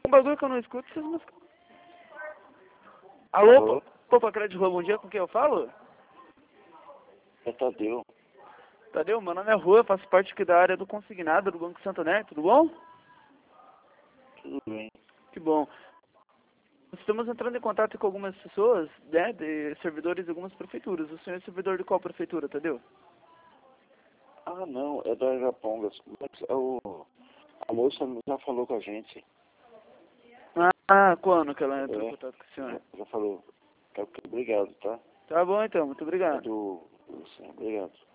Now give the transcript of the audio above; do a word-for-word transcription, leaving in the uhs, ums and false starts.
Um bagulho que eu não escuto essas músicas. Alô, Alô? pô, pra cara de rua, bom dia, com quem eu falo? É Tadeu. Tadeu, meu nome é Rua, faço parte aqui da área do consignado do Banco Santander, tudo bom? Tudo bem. Que bom. Estamos entrando em contato com algumas pessoas, né, de servidores de algumas prefeituras. O senhor é servidor de qual prefeitura, Tadeu? Ah, não, é da Japongas. Mas é o, a moça já falou com a gente. Ah, quando que ela entrou em É, contato com o senhor? já, já falou. Ok, obrigado, tá? Tá bom então, muito É obrigado. do... Sim, obrigado.